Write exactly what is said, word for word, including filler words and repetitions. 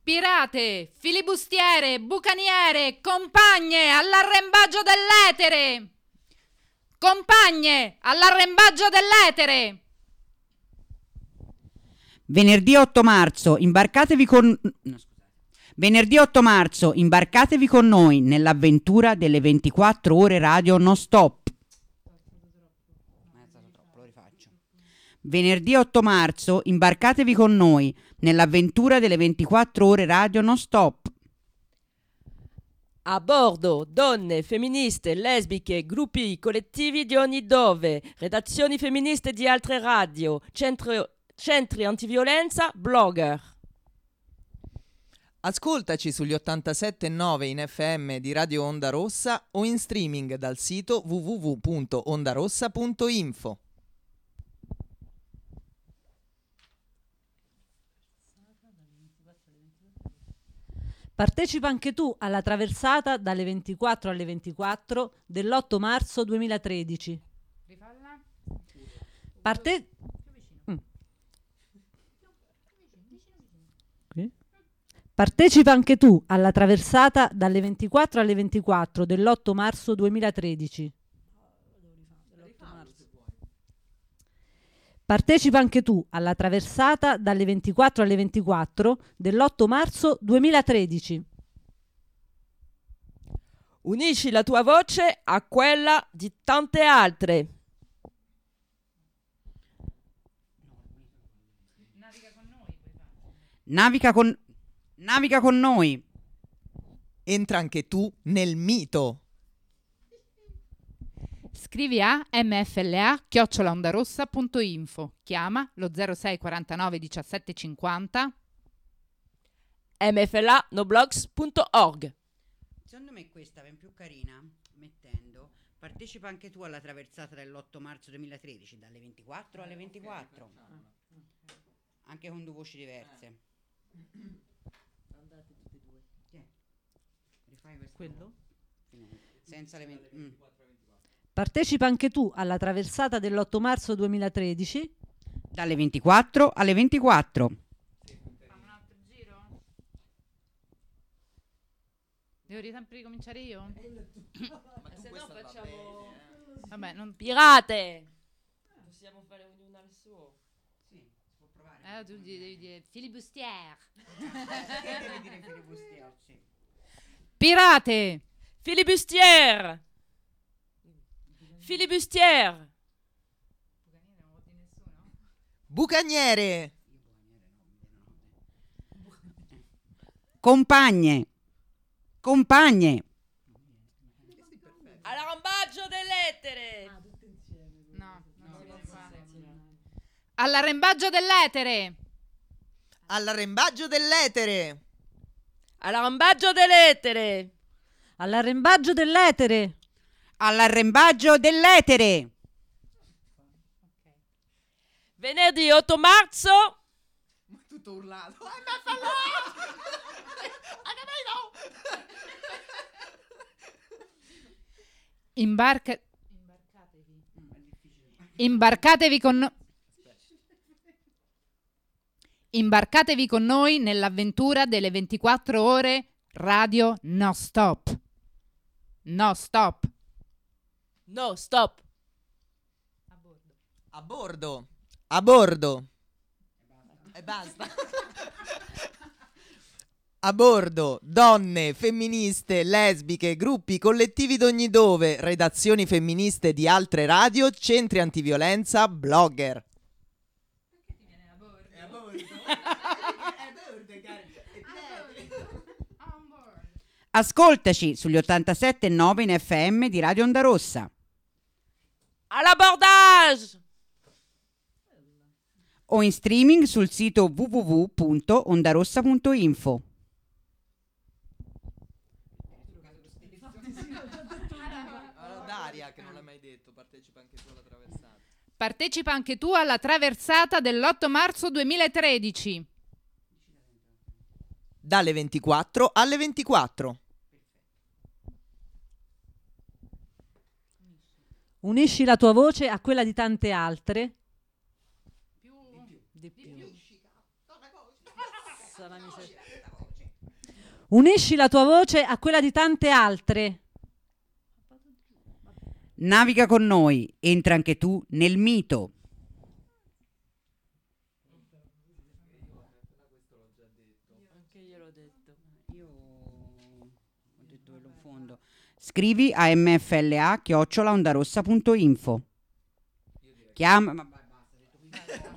Pirate, filibustiere, bucaniere, compagne all'arrembaggio dell'etere! Compagne all'arrembaggio dell'etere! Venerdì otto marzo, imbarcatevi con... No, Venerdì otto marzo, imbarcatevi con noi nell'avventura delle ventiquattro ore radio non stop. Venerdì otto marzo, imbarcatevi con noi nell'avventura delle ventiquattro ore radio non stop. A bordo, donne, femministe, lesbiche, gruppi, collettivi di ogni dove, redazioni femministe di altre radio, centri, centri antiviolenza, blogger. Ascoltaci sugli ottantasette virgola nove in F M di Radio Onda Rossa o in streaming dal sito w w w punto ondarossa punto info. Partecipa anche tu alla traversata dalle ventiquattro alle ventiquattro dell'otto marzo duemilatredici. Parte... Mm. Partecipa anche tu alla traversata dalle ventiquattro alle ventiquattro dell'otto marzo duemilatredici. Partecipa anche tu alla traversata dalle ventiquattro alle ventiquattro dell'otto marzo duemilatredici. Unisci la tua voce a quella di tante altre. Naviga con... Naviga con noi. Entra anche tu nel mito. Scrivi a m f l a chiocciola ondarossa punto info. Chiama lo zero sei quarantanove diciassette cinquanta. m f l a noblogs punto org. Secondo me questa è più carina mettendo partecipa anche tu alla traversata dell'otto marzo duemilatredici dalle ventiquattro alle ventiquattro. Anche con due voci diverse. Andate tutte e due. Yeah. Rifai questo. Quello? Senza le venti... mm. Partecipa anche tu alla traversata dell'otto marzo duemilatredici dalle ventiquattro alle ventiquattro. Facciamo un altro giro? Devo sempre ricominciare io? Ma se no facciamo Vabbè, non... pirate. Possiamo fare ognuno al suo. Sì, si può provare. Eh, tu devi dire filibustiere. Devi dire filibustiere, sì. Pirate! Filibustiere. Filibustiere. Bucaniere. Compagne. Compagne. All'arrembaggio dell'etere. No, non si può fare. All'arrembaggio dell'etere! All'arrembaggio dell'etere. All'arrembaggio dell'etere. all'arrembaggio dell'etere. All'arrembaggio dell'etere. Venerdì otto marzo. Tutto urlato. Imbarca... Imbarcatevi con no- Imbarcatevi con noi nell'avventura delle ventiquattro ore radio no stop. No stop. No, stop. A bordo. A bordo. E basta. A bordo, donne, femministe, lesbiche, gruppi, collettivi d'ogni dove, redazioni femministe di altre radio, centri antiviolenza, blogger. Perché ti viene a bordo? È a bordo. Ascoltaci sugli ottantasette virgola nove in F M di Radio Onda Rossa. All'abordage. O in streaming sul sito w w w punto ondarossa punto info. Allora, Daria, che non l'ha mai detto, partecipa anche tu alla traversata. Partecipa anche tu alla traversata dell'otto marzo duemilatredici. Dalle ventiquattro alle ventiquattro. Unisci la tua voce a quella di tante altre. Di più. Di più. Sarà miseria. Unisci la tua voce a quella di tante altre. Naviga con noi, entra anche tu nel mito. Io ho detto quello in fondo. Scrivi a mfla chiocciola ondarossa punto info. Chiama. Ma basta, ho detto prima.